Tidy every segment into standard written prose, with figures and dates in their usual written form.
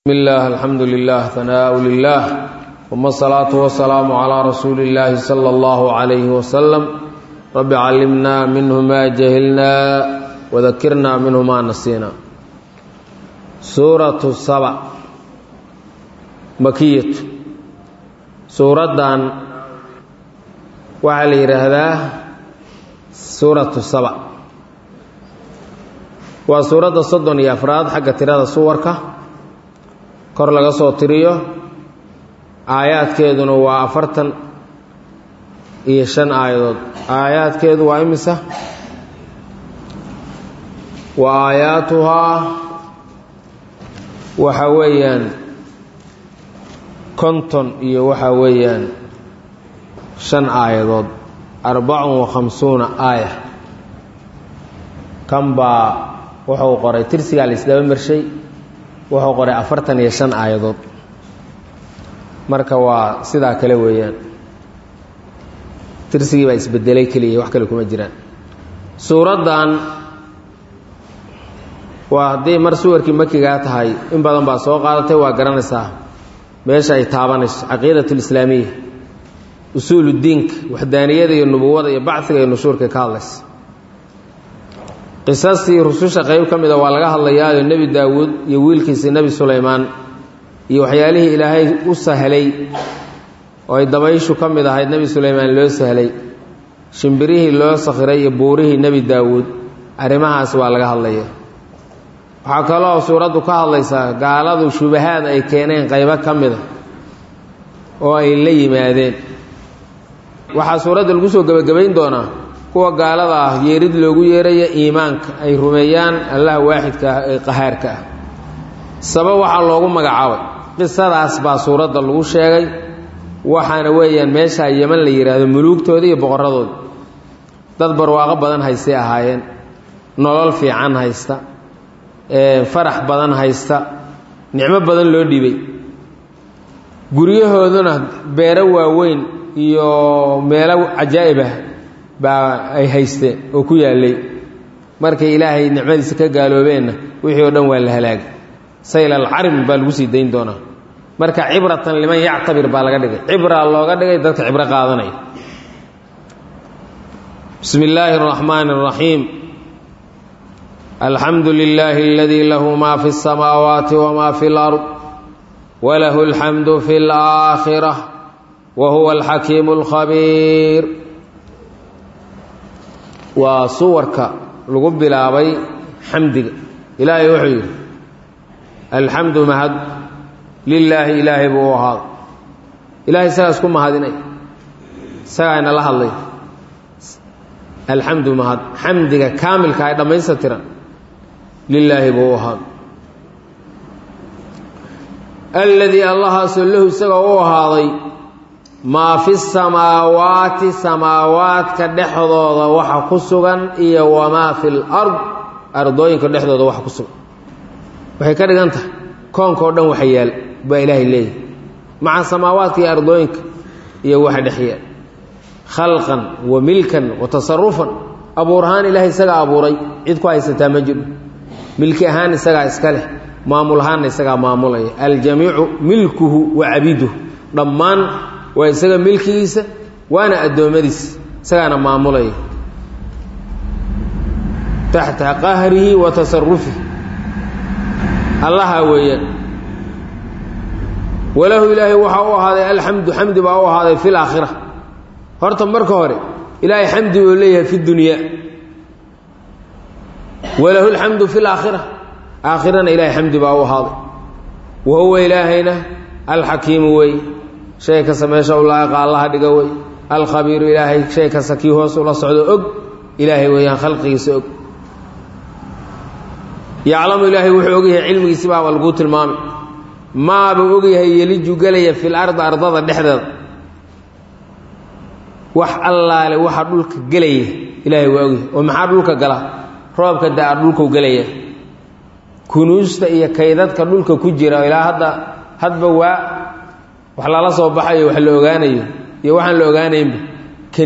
بسم الله الحمد لله ثناء لله ثم الصلاة والسلام على رسول الله صلى الله عليه وسلم رب علمنا منه ما جهلنا وذكرنا منه ما نسينا. سورة السبع مكية. سورة دان وعلي هذا سورة السبع وسورة الصدن يا أفراد حق تراد صورك kor laga soo tiriyo aayaadkeeduna waa 45 aayadood. aayaadkeedu waa imisa wa aayaatuha waxa weeyaan 50 iyo waxa weeyaan 5 aayadood 54 aaya kamba wuxuu qoray tirsiga la isdaba marshay wuxuu qoray 45 aayadood marka waa sidaa kale weeyaan tirsigii baa isbedelay kaliya wax kale kuma jiraan. suuradan waa hadii mar suwarkii makiga tahay in badan baa soo qaadatay waa garanaysaa meesha ay taabanayso caqiidatul islaamiyya usuulul diinka wahdaaniyada iyo nubuwada iyo bacsiga iyo nushuurka ka hadlaysa. qisastii rususha qayb kamida waa laga hadlayaa nabi daawud iyo wiilkiisa nabi sulaymaan iyo waxyaalihii ilaahay u sahlay oo ay dabayshu kamid ahayd nabi sulaymaan loo sahlay shimbirihii loo sakhiray iyo buurihii nabi daawud arimahaas waa laga hadlayaa. waxa kale oo suuradu ka hadlaysaa gaaladu shubahaad ay keeneen qayb kamida oo ay la yimaadeen. waxa suurada lagu soo gabagabayn doonaa kuwa gaalada ah yeerid loogu yeerayo iimaanka ay rumeeyaan Allah waaxidka ah ee qahaarka ah. sabab waxa loogu magacaabay qisadaas baa suurada lagu sheegay waxaana weeyaan meesha Yemen la yiraahdo mulugtooda iyo boqoradooda dad barwaaqo badan haystay ahaayeen nolol fiican haysta farax badan haysta nicmo badan loo dhibay guriyahooduna beero waaweyn iyo meelo ajaa'ib ah baa ay haysteen oo ku yaalay markay ilaahay nicmadiisa ka gaaloobeena wixii oo dhan waa la halaagay sayl al-arab baa lagu sii dayn doona marka cibratan liman ya'tabir baa laga dhigay cibra looga dhigay dadka cibra qaadanay. bismillaahir rahmaanir rahiim alhamdulillahi alladhi lahu ma fis samawati wa ma fil ard wa lahu alhamdu fil aakhirah wa huwa al-hakimul khabiir. waa suwarka lagu bilaabay xamdiga ilaahay wuxuu yiri alxamdu mahad lillaahi ilaahay buu ahaa ilaahay saas ku mahadinay saayna la hadlay alxamdu mahad xamdiga kaamilka ay dhamaystiran lillaahi buu ahaa alladhi allah sallahu isaga u ahaaday ما في السماوات سماوات كدخدودا waxa ku sugan iyo wama fil ard ardooyinka dhexdooda waxa ku sugan waxay ka dhiganta koonka oo dhan waxa yaal ba ilaahay leeyahay maca samaawaadka iyo ardooyinka iyo waxa dhexyaal khalqan wa milkan wa tasarrufan abuurhaan ilaahay isaga abuuray cid ku haysata ma jiro milki ahaan isaga iska leh maamul ahaan isaga maamulay al jamii'u milkuhu wa abiduhu dhammaan waa isaga milkiisa waana adoomadiis isagana maamulay tahta qahrihi wa tasarrufihi Allah weeyaan walahu ilaahi waxa uu ahaaday alhamdu hamdi baa uu ahaaday fil aakhirah horta marka hore ilaahi hamdi uu leeyahay fi dunya walahu alhamdu fil aakhirah aakhirana ilaahi hamdi baa uu ahaaday wa huwa ilaahina al-hakim way shay ka sameesha ulaaqa Allah dhiga way al-khabiir ilaahay shay ka saki hoos ula socdo og ilaahay weeyaan khalqigiisa og yaclamu ilaahay wuxuu og yahay cilmigiisa baa lagu tilmaamay ma buu og yahay yeliju galaya fil ard ardada dhexdeeda wax allaale waxa dhulka galaya ilaahay waa og oo maxaa dhulka gala roobka daa dhulka galaya kunuusta iyo kaydadka dhulka ku jira ilaa hadba waa wax la soo baxayo wax la ogaanayo iyo waxaan la ogaanayn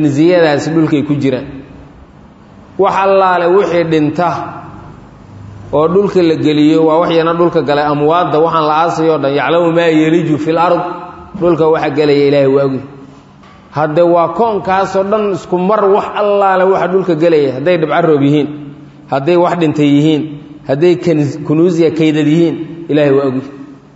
kanziyadaas dhulkay ku jiraan wax allaale wixii dhinta oo dhulka la geliyo waa waxyana dhulka galay amwaadda waxaan la aasayo dhan yaclamu maa yeliju fil ard dhulka waxa galaya ilaahay waa ogi hadde waa koonkaasoo dhan isku mar wax allaale waxa dhulka galaya hadday dhibca roob yihiin hadday wax dhintay yihiin hadday kunuusiya kaydad yihiin ilaahay waa ogi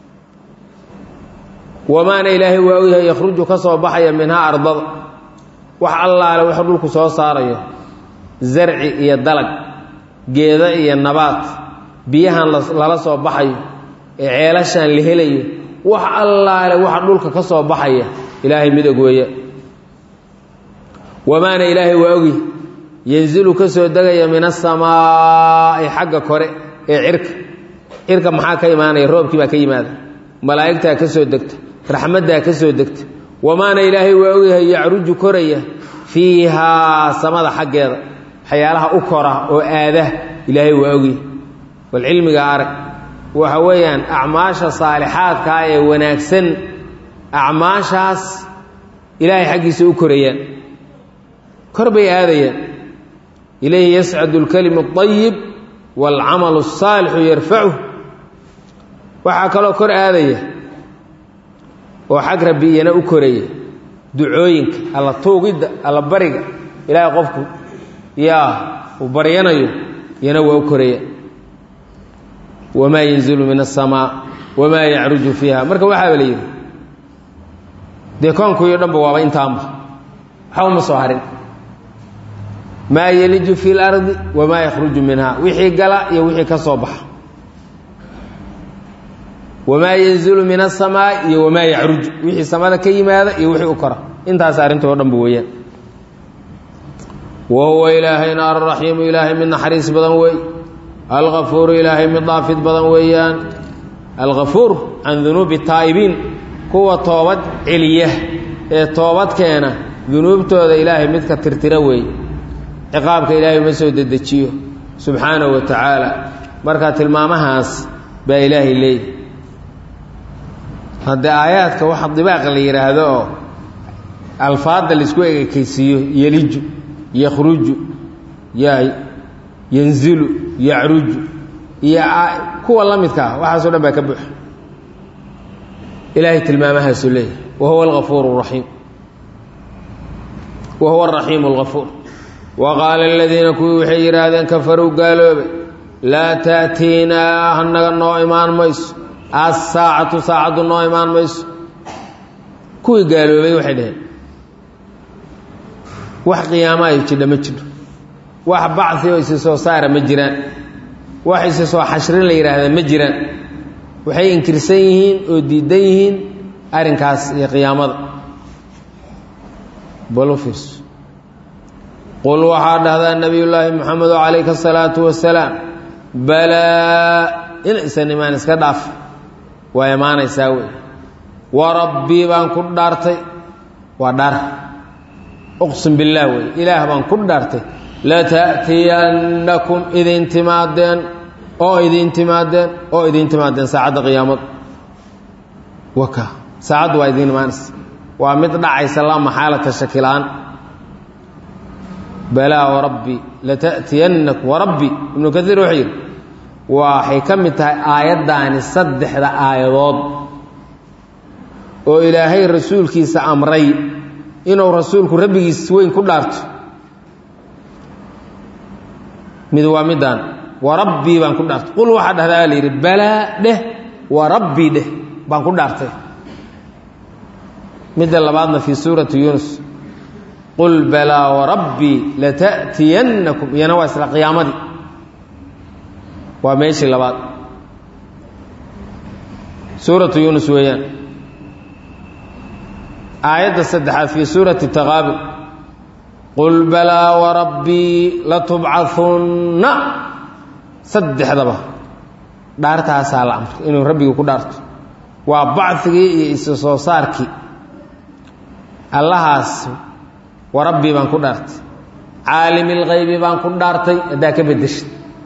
wamaana ilaahay waa ogyahay yakhruju ka soo baxaya minhaa ardada wax allaale waxa dhulku soo saarayo zarci iyo dalag geeda iyo nabaad biyahan lala soo baxayo ee ceelashaan la helayo wax allaale waxa dhulka ka soo baxaya ilaahay mid og weeye wamaana ilaahay waa ogi yanzilu ka soo degaya min asamaa'i xagga kore ee cirka maxaa ka imaanaya roobkii baa ka yimaada malaa'igtaa ka soo degta raxmaddaa ka soo degta wamaana ilaahay waa ogyahay yacruju koraya fiihaa samada xaggeeda waxyaalaha u kora oo aada ilaahay waa ogyahay bal cilmiga arag waxa weeyaan acmaasha saalixaadkaa ee wanaagsan acmaashaas ilaahay xaggiisa u korayaan kor bay aadayaan ilayhi yascadu alkalimu اطayib wاlcamalu الsaalixu yarfacuh waxaa kaloo kor aadaya oo xag rabbi iyana u koraya ducooyinka alla tuugidda alla bariga ilaahay qofku uu baryanayo iyana waa u koraya wamaa yanzilu min aلsamaa wamaa yacruju fiiha marka waxaaba la yidhi dee koonkuyo dhanba waaba intaanba waxba ma soo harin maa yeliju fi اlardi wamaa yakhruju minha wixii gala iyo wixii ka soo baxa wamaa yanzilu min aلsamaa iyo wamaa yacruju wixii samada ka yimaada iyo wixii u kora intaas arrintoo dhanba weeyaan wa huwa ilaahayna alraxiimu ilaahay mid naxariis badan weey algafuuru ilaahay mid dhaafid badan weeyaan algafuur can dunuubi taa'ibiin kuwa toobad celiya ee toobad keena dunuubtooda ilaahay midka tirtira weey ciqaabka ilaahay uma soo dedejiyo subxaanahu wa tacaala marka tilmaamahaas baa ilaahay leeyahy haddee aayaadka waxa dibaaqa la yidhaahdo oo alfaadda laisku ekaysiiyo yeliju yakhruju yanzilu yacruju iyo kuwa la midkaa waxaasoo dhan baa ka buuxa ilaahay tilmaamahaasuu leeyahay wa huwa algafuur raxiim wa huwa araxiimu algafuur wa qaala aladiina kuwii waxay yidhaahdeen kafaruu gaaloobay laa ta'tiinaa hanaga noo imaan mayso assaacatu saacaddu noo imaan mayso kuwii gaaloobay waxay dhaheen wax qiyaamo ay jidha ma jiro wax bacsi oo isi soo saara ma jiraan wax isi soo xashrin la yidhaahdaa ma jiraan waxay inkirsan yihiin oo diidan yihiin arrinkaas iyo qiyaamada balufis qul waxaa dhahdaa nebiyullaahi moxamedo calayka asalaatu wasalaam balaa inaysan imaan iska dhaaf waa imaanaysaa wey wa rabbii baan ku dhaartay waa dhaar uqsim billaah wey ilaah baan ku dhaartay lata'tiyannakum idin timaadeen saacadda qiyaamada waka saacaddu waa idiin imaanaysa waa mid dhacaysa laa maxaalata shakilaan balaa warabbi lata'tiyannakum warabbi ibnu kaiir wuxuu yidhi waxay ka mid tahay aayaddaani saddexda aayadood oo ilaahay rasuulkiisa amray inuu rasuulku rabbigiis weyn ku dhaarto mid waa midaan warabbii baan ku dhaartay qul waxaa dhahdaa la yidhi balaa dheh warabbii dheh baan ku dhaartay midda labaadna fii suurati yuunus qul balaa warabbii lata'tiyannakum iyana waa isla qiyaamadii waa meeshii labaad suuratu yuunus weeyaan aayadda saddexaad fii suurati taqaabun qul balaa warabbii latubcahunna saddexdaba dhaartaasaa la amray inuu rabbigii ku dhaarto waa bacigii iyo isa soo saarkii allahaas warabbii baan ku dhaartay caalimi lghaybi baan ku dhaartay haddaa ka beddeshay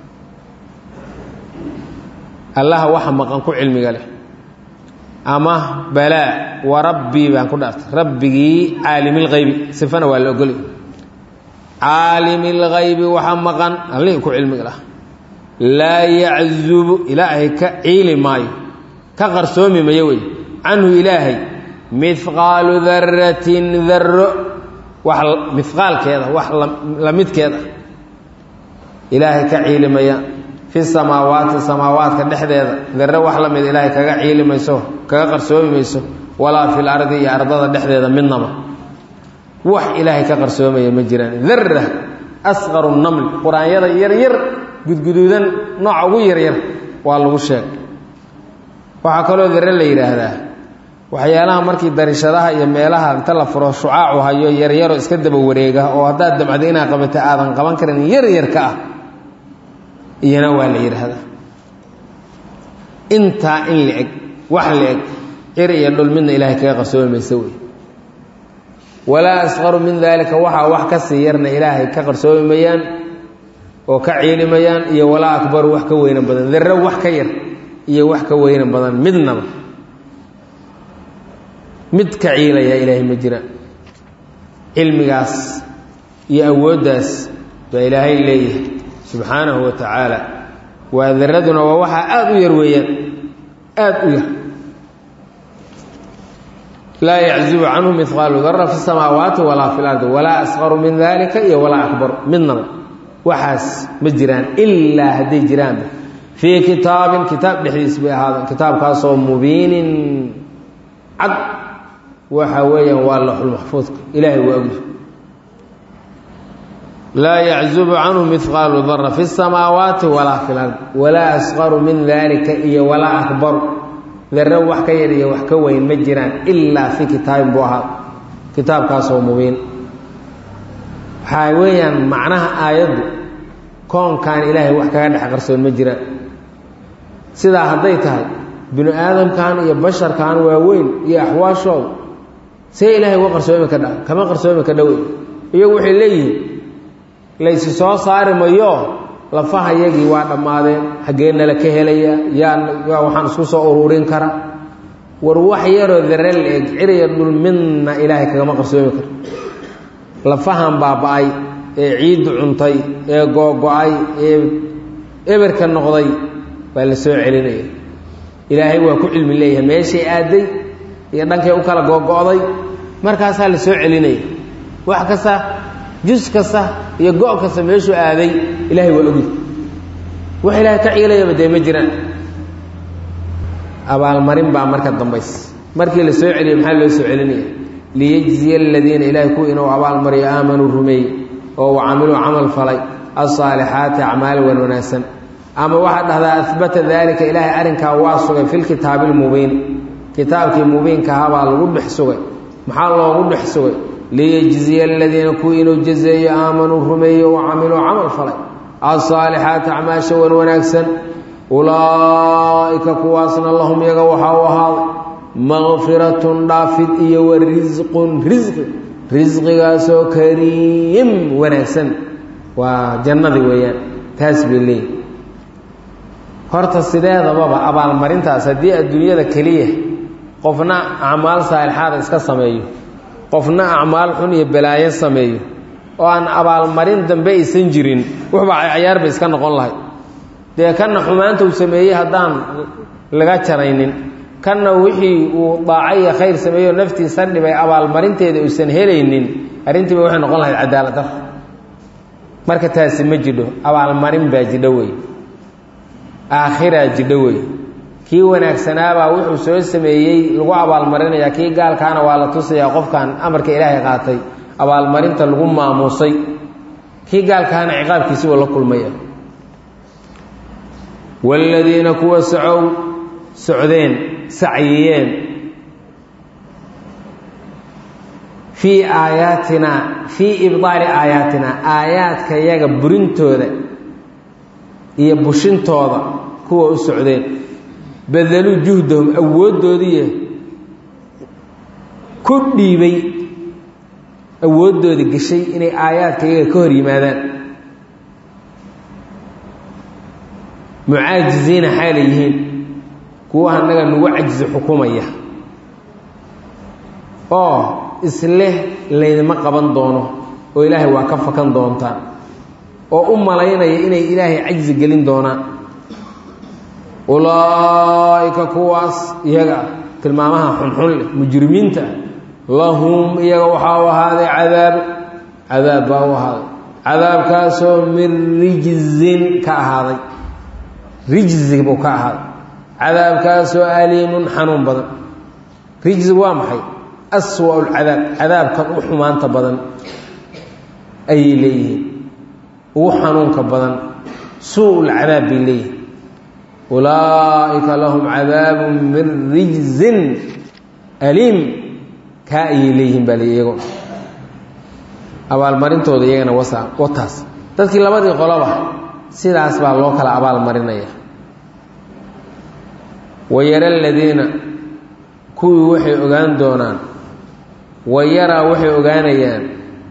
allaha waxa maqan ku cilmiga leh ama balaa warabbii baan ku dhaartay rabbigii caalimilghaybi sifana waa la ogolay caalimilghaybi waxa maqan allihii ku cilmiga lah laa yaczubu ilaahay ka ciili maayo ka qarsoomi mayo wey canhu ilaahay mihqaalu daratin darro wax mihqaalkeeda wax la midkeeda ilaahay ka ciili maya fi samaawaati samaawaadka dhexdeeda darro wax la mid ilaahay kaga ciili mayso kaga qarsoomi mayso walaa fil ardi iyo ardada dhexdeeda midnaba wax ilaahay ka qarsoomaya ma jiraan darra asqaru naml quraanyada yaryar gudguduudan nooca ugu yaryar waa lagu sheeg waxaa kaloo darre la yidhaahdaa waxyaalaha markii darishadaha iyo meelaha inta la furo shucaacu hayo yaryaro iska daba wareega oo haddaad damcda inaad qabata aadan qaban karin yaryarka ah iyana waa la yidhaahdaa intaa in la eg wax la eg cir iyo dhul midna ilaahay kaga qarsoomi maysa wey walaa asqaru min daalika waxaa wax ka sii yarna ilaahay ka qarsoomi mayaan oo ka ciili mayaan iyo walaa akbaru wax ka weynan badan darro wax ka yar iyo wax ka weynan badan midnaba mid ka ciilaya ilaahay ma jiraan cilmigaas iyo awooddaas baa ilaahay leeyahay subxaanahu wa tacaala waa darraduna waa waxaa aada u yar weeyaan aada u yar laa yaczubu canhu mihqaalu darra fi samaawaati walaa fi lardi walaa asqaru min dalika iyo walaa akbar midnaba waxaas ma jiraan ilaa hadday jiraanba fii kitaabin kitaab dhexdiis bay ahaadeen kitaabkaasoo mubiinin cad waxa weeyaan waa laxulmaxfuudka ilaahay waa ogyahay laa yaczubu canhu mihqaalu darra fi samaawaati walaa fi lardi walaa asqaru min dalika iyo walaa akbaru darro wax ka yar iyo wax ka weyn ma jiraan ilaa fii kitaabin buu ahaa kitaabkaasoo mubiin waxaa weeyaan macnaha aayaddu koonkan ilaahay wax kaga dhex qarsoon ma jiraan sidaa hadday tahay binu aadamkan iyo basharkan waaweyn iyo axwaashooda see ilaahay uga qarsoomi ka dha kama qarsoomi ka dhowey iyagu waxay leeyihiin laysi soo saari mayo lafaha yagii waa dhammaadeen xaggee nala ka helaya yaa waxaan isku soo ururin kara war wax yaroo darre la eg ciriya dhul midna ilaahay kagama qarsoomi karo lafahan baaba-ay ee ciiddu cuntay ee googo-ay ee eberka noqday baa la soo celinaya ilaahay waa ku cilmi leeyahay meeshay aaday iyo dhankay u kala googo-day markaasaa la soo celinaya wax kasta jus kasta iyo go' kasta meeshuu aaday ilaahay waa ogi wax ilaahay ka ciilayaba dee ma jiraan abaalmarin baa marka dambaysa markii la soo celiyo maxaa loo soo celinaya liyejziya aladiina ilaahay kuwa inuu abaalmariyo aamanuu rumeeyey oo wacamiluu camal falay alsaalixaati acmaal wan wanaagsan ama waxaa dhahdaa ahbata daalika ilaahay arrinkaa waa sugay fi lkitaabi lmubiin kitaabkii mubiinkahaa baa lagu dhex sugay maxaa loogu dhex sugay liyejziya aladiina kuwii inuu jazeeyo aamanuu rumeeyo wacamiluu camal falay alsaalixaati acmaasha wan wanaagsan ulaa'ika kuwaasna lahum yaga waxaa u ahaaday maqfiratun dhaafid iyo wa risqun risqi risqigaasoo kariim wanaagsan waa jannadii weeyaan taas bay leeyihi horta sideedababa abaalmarintaas haddii adduunyada keliya qofna acmaal saalixaada iska sameeyo qofna acmaal xun iyo balaayo sameeyo oo aan abaalmarin dambe aysan jirin wuxbaa cayaar bay iska noqon lahay dee kanna xumaanta uu sameeyey haddaan laga jaraynin kanna wixii uu daaco iyo khayr sameeyo naftiisa dhibay abaalmarinteeda uusan helaynin arrintiiba waxay noqon lahayd cadaalad dar marka taasi ma jidho abaalmarin baa jidho wey aakhiraa jidho wey kii wanaagsanaabaa wuxuu soo sameeyey lagu abaalmarinayaa kii gaalkaana waa la tusayaa qofkan amarka ilaahay qaatay abaalmarinta lagu maamuusay kii gaalkaana ciqaabkiisi waa la kulmaya waaladiina kuwa socdeen sacyiyeen fii aayaatinaa fii ibdaali aayaatinaa aayaadka yaga burintooda iyo bushintooda kuwa u socdeen badaluu juhdahum awooddoodiiy ku dhiibay awooddoodii gashay inay aayaadka iyaga ka hor yimaadaan mucaajiziina xaalay yihiin kuwa annaga nagu cajzi xukumaya oo isleh laydima qaban doono oo ilaahay waa ka fakan doontaan oo u malaynaya inay ilaahay cajzi gelin doonaan ulaa'ika kuwaas iyaga tilmaamaha xunxun leh mujrimiinta lahum iyaga waxaa u ahaaday cadaab baa u ahaaday cadaabkaasoo min rijzin ka ahaaday rijzi buu ka ahaaday cadaabkaasoo aliimun xanuun badan rijzi waa maxay aswa lcadaab cadaabkan u xumaanta badan ayay leeyihiin ugu xanuunka badan suu lcadaab bay leeyihiin ulaa'ika lahum cadaabu min rijzin aliim kaa ayay leeyihiin baa leey iyago abaalmarintooda iyagana wataas dadkii labadii qoloba sidaas baa loo kala abaalmarinaya wayara aladiina kuwii waxay ogaan doonaan wayaraa waxay ogaanayaan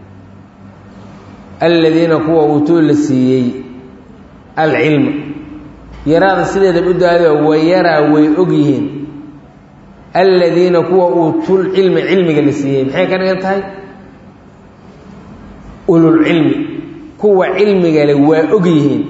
aladiina kuwa uutuu la siiyey alcilma yaraada sideedaba u daado wayaraa way ogyihiin aladiina kuwa uutul cilma cilmiga la siiyey maxay ka dhigan tahay ululcilmi kuwa cilmiga leh waa ogyihiin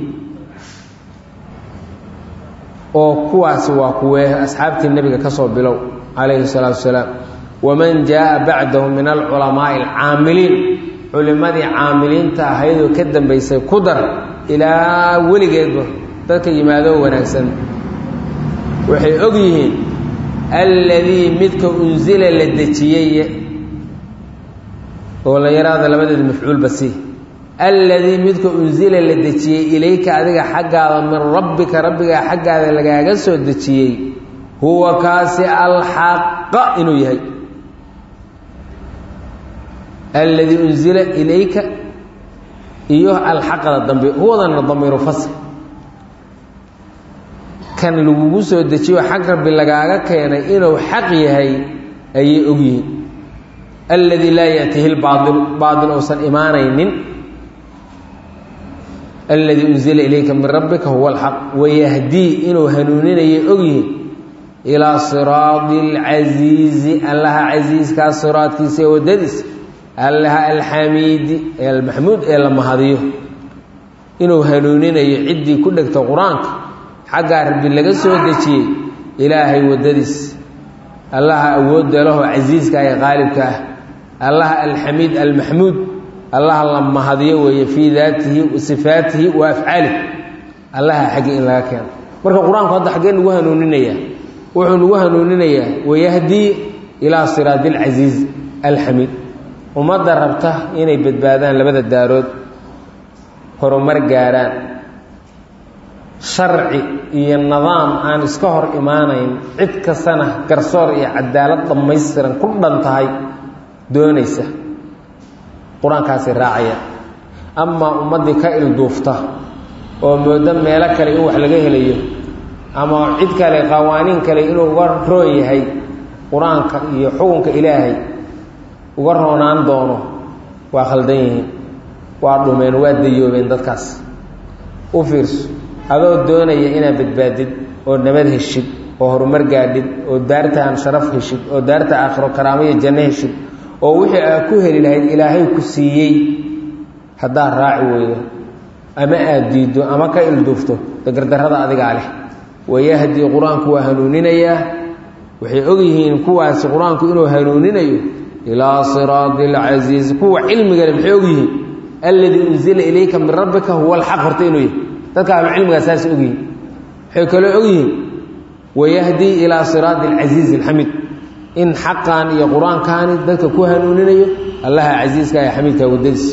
oo kuwaasi waa kuwee asxaabtii nebiga ka soo bilow calayhi salaatu wasalaam waman jaa'a bacdahu min alculamaa'i alcaamiliin culimmadii caamiliinta ahaydoo ka dambaysay ku dar ilaa weligeedba dadka yimaadoo wanaagsan waxay og yihiin alladii midka unsila la dejiyey oo la yaraada labadeeda mafcuul basi alladii midka unsila la dejiyey ilayka adiga xaggaada min rabbika rabbigaa xaggaada lagaaga soo dejiyey huwa kaasi alxaqa inuu yahay alladii unsila ilayka iyo alxaqada dambe huwadana damiiru fasl kan lagugu soo dejiyo xag rabbi lagaaga keenay inuu xaq yahay ayay ogyihiin alladii laa ya'tihi lbaatil uusan imaanaynin alladii unsila ilayka min rabbika huwa alxaq wayahdii inuu hanuuninayay ogyihiin ilaa siraadi alcasiizi allaha casiiskaa siraadkiisa ee waddadiisa allaha alxamiidi ee almaxmuud ee la mahadiyo inuu hanuuninayo ciddii ku dhegta qur-aanka xaggaa rabbi laga soo dejiyey ilaahay waddadiis allaha awoodda lahoo casiiska ee qaalibka ah allaha alxamiid almaxmuud allaha la mahadiyo weeye fii daatihi wa sifaatihi wa afcaalihi allaha xaggii in laga keeno marka qur-aanku hadda xaggee nagu hanuuninayaa wuxuu nagu hanuuninayaa wayahdii ilaa siraadi alcasiiz alxamiid ummadda rabta inay badbaadaan labada daarood horumar gaaraan sharci iyo nidaam aan iska hor imaanayn cid kastana garsoor iyo cadaalad dhammaystiran ku dhan tahay doonaysa qur-aankaasi raacaya amaa ummaddii ka ilduufta oo moodo meelo kale in wax laga helayo ama cid kale qawaaniin kale inuu uga roon yahay qur-aanka iyo xukunka ilaahay uga roonaan doono waa khaldan yihiin waa dhumeen waa dayoobeen dadkaas u fiirso adoo doonaya inaad badbaadid oo nabad heshid oo horumar gaadhid oo daartaan sharaf heshid oo daarta aakhiro karaamo iyo janno heshid oo wixii aad ku heli lahayd ilaahay ku siiyey haddaad raaci weydo ama aada diiddo ama ka ilduufto dagardarrada adigaa leh wayahdii qur-aanku waa hanuuninayaa waxay ogyihiin kuwaasi qur-aanku inuu hanuuninayo ilaa siraadi alcasiiz kuwa cilmiga leh maxay ogyihiin alladii unsila ilayka min rabbika huwa alxaq horta inuu yahay dadka ahlu cilmigaa saas ogyihiin waxay kaloo ogyihiin wayahdii ilaa siraadi alcasiiz alxamiid in xaqan iyo qur-aankaani dadka ku hanuuninayo allaha casiiska ee xamiidka waddadiis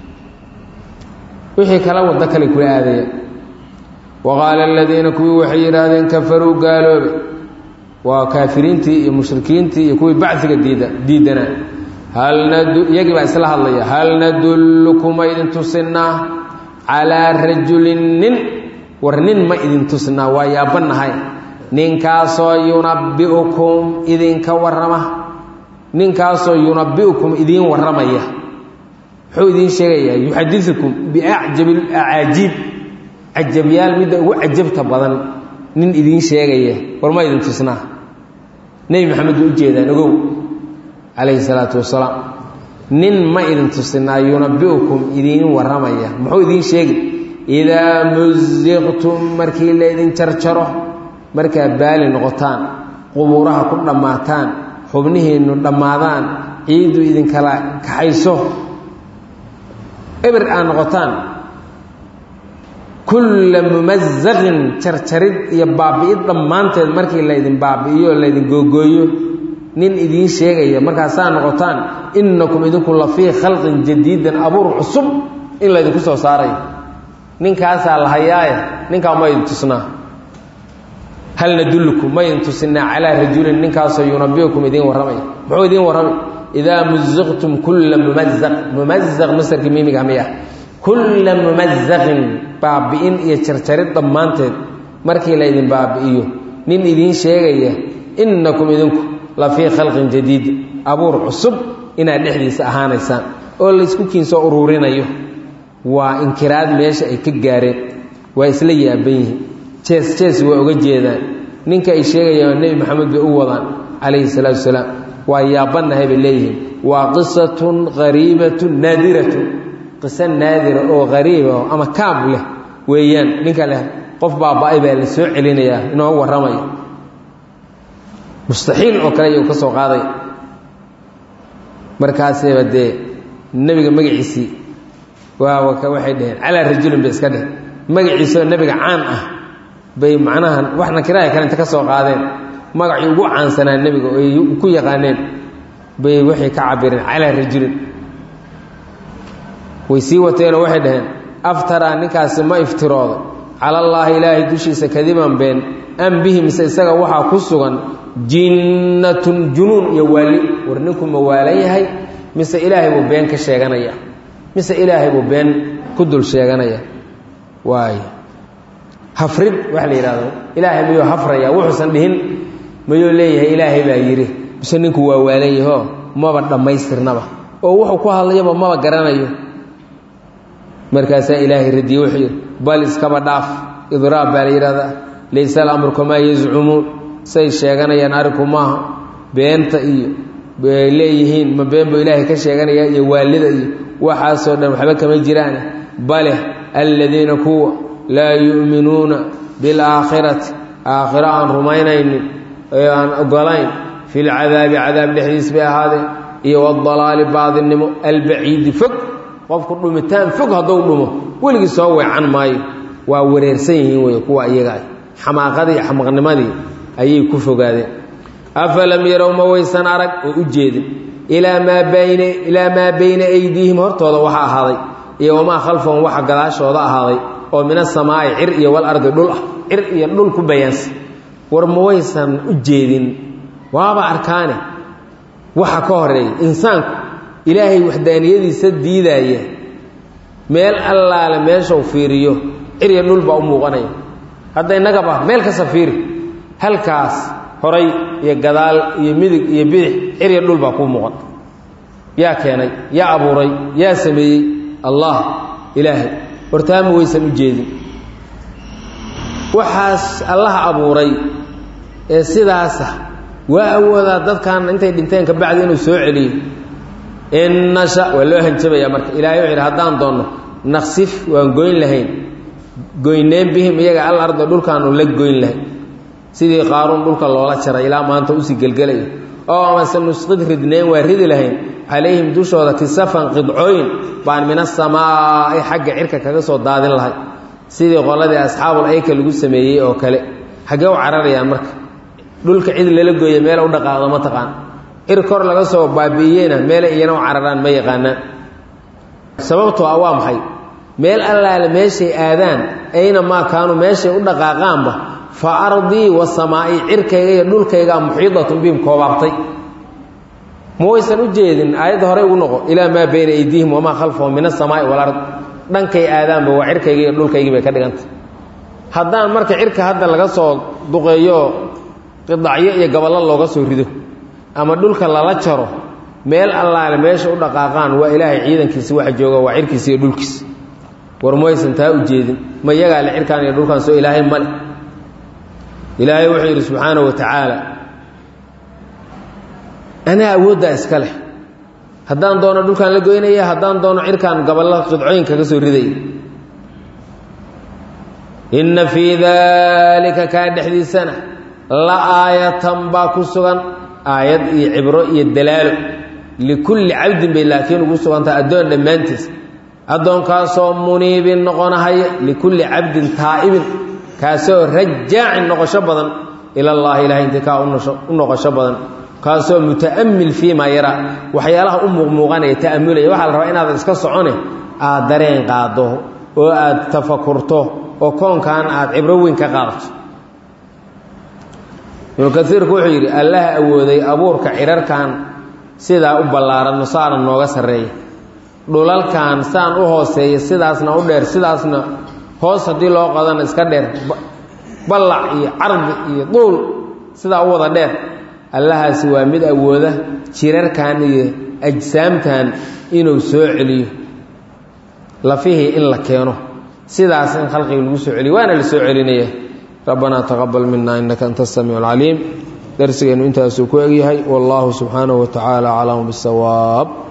wixii kala waddo kale kula aadaya waqaala aladiina kuwii waxay yidhaahdeen kafaruu gaaloobe waa kaafiriintii iyo mushrikiintii iyo kuwii bacdiga diidanaa iyagii baa isla hadlaya hal nadulukuma idin tusinaa calaa rajulin nin war nin ma idin tusinaa waa yaabanahay ninkaasoo yunabbi'ukum idinka warrama ninkaasoo yunabbi'ukum idiin warramaya muxuu idiin sheegayaa yuxadiukum biacjabi acaajiib cajabyaal midda ugu cajabta badan nin idiin sheegaya war ma idin tusnaa nebi maxamed buu ujeedaan ogow calayhi salaatu wasalaam nin ma idin tusinaa yunabbi'ukum idiin warramaya muxuu idiin sheegi idaa musiqtum markii laydin jarjaro markaa baali noqotaan qubuuraha ku dhammaataan xubnihiinnu dhammaadaan ciiddu idinkala kaxayso eber aad noqotaan kulla mumazaqin jarjarid iyo baabi'id dhammaanteed markii laydin baabi'iyo laydin googooyo nin idiin sheegaya markaasaa noqotaan innakum idinku la fii khalqin jadiidin abuur cusub in laydinku soo saarayo ninkaasaa la hayaaye ninkaa ma idin tusnaa hal nadullukum ma idin tusinaa calaa rajulin ninkaasoo yunabiukum idiin warramaya muxuu idiin warramay idaa muziqtum kulla mumazaq masarkii miimiga miya kulla mumazaqin baabi'in iyo jarjarid dhammaanteed markii laydin baabi'iyo nin idiin sheegaya innakum idinku la fii khalqin jadiid abuur cusub inaad dhexdiisa ahaanaysaan oo laysku kiinsoo uruurinayo waa inkiraad meesha ay ka gaareen waa isla yaaban yihiin jees waa uga jeedaan ninka ay sheegayaan nebi maxamed bay u wadaan calayhi salaatu wasalaam waa yaabannahay bay leeyihiin waa qisatun qariibatun naadiratun qiso naadira oo qariiba ama kaab leh weeyaan ninka leh qof baaba'ay baa la soo celinayaa inoo warramaya mustaxiil oo kale ayuu ka soo qaaday markaaseba dee nebiga magaciisii waxay dhaheen calaa rajulin bay iska dheh magaciisaoo nebiga caan ah bay macnaha waxna kiraaya kale inta ka soo qaadeen magacii ugu caansanaa nebiga oo ay ku yaqaaneen bay waxay ka cabireen calaa rajulin way sii wateenoo waxay dhaheen aftaraa ninkaasi ma iftiroodo calallaahi ilaahay dushiisa kadiban been am bihi mise isaga waxaa ku sugan jinnatun junuun iyo waali war ninku ma waalan yahay mise ilaahay buu been ka sheeganaya mise ilaahay buu been ku dul sheeganaya waayo hafrid waxa la yidhahdo ilaahay miyuu hafraya wuxuusan dhihin mayuu leeyahay ilaahay baa yidhi mise ninku waa waalan yahoo maba dhammaystirnaba oo wuxuu ku hadlayaba maba garanayo markaasaa ilaahay radiyey wuxuu yidhi bal iskaba dhaaf idraab baa la yidhahdaa laysa alamru kamaa yazcumuun say sheeganayaan arinku maaha beenta iyo bay leeyihiin ma been buu ilaahay ka sheeganayaa iyo waalida iyo waxaasoo dhan waxba kama jiraan bale aladiina kuwa laa yu'minuuna bilaakhirati aakhiro aan rumaynaynin ee aan ogolayn fi lcadaabi cadaab dhexdiis bay ahaadeen iyo wadalaali baadinimo albaciidi fog qofku dhumitaan fog hadduu dhumo weligii soo weecan maayo waa wareersan yihiin wey kuwa iyaga ah xamaaqadii iyo xamaqnimadii ayay ku fogaadeen afalam yarow ma waysan arag oo u jeedin ilaa maa bayna aydiihim hortooda waxa ahaaday iyo wamaa khalfahum waxa gadaashooda ahaaday oo min asamaa'i cir iyo walardi dhul ah cir iyo dhul ku bayaansan war ma waysan u jeedin waaba arkaane waxa ka horeeya insaanku ilaahay waxdaaniyadiisa diidaaya meel allaale meeshau fiiriyo cir iyo dhul baa u muuqanaya hadda innagaba meel kasta fiiri halkaas horay iyo gadaal iyo midig iyo bidix cir iyo dhul baa kuu muuqan yaa keenay yaa abuuray yaa sameeyey allah ilaahay hortaama waysan u jeedin waxaas allaha abuuray ee sidaasa waa awoodaa dadkan intay dhinteen ka bacdi inuu soo celiyo in nasha waa loo hanjabayaa marka ilaahay wuxuu yidhi haddaan doonno naqsif waan goyn lahayn goyneen bihim iyaga al arda dhulkaanu la goyn lahayn sidii qaaruun dhulka loola jaray ilaa maanta usii gelgelaya oo amase nusqid ridneen waa ridi lahayn calayhim dushooda kisafan qidcooyin baan min asamaa'i xagga cirka kaga soo daadin lahay sidii qoladii asxaabul ayka lagu sameeyey oo kale xaggee u cararayaan marka dhulka cid lala gooya meel u dhaqaaqda ma taqaan cir kor laga soo baabi'iyeyna meela iyana u cararaan ma yaqaanaan sababtoo ah waa maxay meel allaale meeshay aadaan ayna maa kaanu meeshay u dhaqaaqaanba fa ardii wa samaa'i cirkayga iyo dhulkaygaa muxiidatun bihim koobaabtay ma waysan u jeedin aayadda horey ugu noqo ilaa maa bayna aydiihim wamaa khalfahum min asamaa'i walard dhankay aadaanba waa cirkayga iyo dhulkaygii bay ka dhigantay haddaan marka cirka hadda laga soo duqeeyo qidacyo iyo gaballo looga soo rido ama dhulka lala jaro meel allaale meesha u dhaqaaqaan waa ilaahay ciidankiisi waxa jooga waa cirkiisa iyo dhulkiisa war maysan taa u jeedin ma yagaa le cirkaan iyo dhulkaan soo ilaahay male ilaahay wuxuu yidhi subxaanahu wa tacaala anaa awooddaa iska leh haddaan doono dhulkaan la goynaya haddaan doono cirkaan gaballo qidcooyin kaga soo ridaya inna fii daalika kaa dhexdiisana la aayatan baa ku sugan aayad iyo cibro iyo dalaalo likulli cabdin bay laakiin ugu sugantaha addoon dhammaantiis addoonkaasoo muniibin noqonahaya likulli cabdin taa'ibin kaasoo rajaacin noqosho badan ilallaahi ilahay intii kaa u noqosho badan kaasoo muta'ammil fii maa yaraa waxyaalaha u muuqmuuqanaya ta'amulaya waxaa la rabaa inaadan iska socone aad dareen qaado oo aad tafakurto oo koonkan aad cibro weyn ka qaadato ibnu kasiirku wuxuu yidhi allaha awooday abuurka cirarkan sidaa u ballaaran masaaran nooga sarreeya dhulalkan saan u hooseeya sidaasna u dheer sidaasna hoos haddii loo qadana iska dheer ballac iyo cardi iyo duul sidaa u wada dheer allahaasi waa mid awooda jirarkan iyo ajsaamtan inuu soo celiyo lafihii in la keeno sidaas in khalqiga lagu soo celiyo waana la soo celinaya rabbanaa taqabbal minna innaka anta as-samiicu al-caliim darsigeenu intaasuu ku egyahay wallahu subxaanahu wa tacaala aclamu bisawaab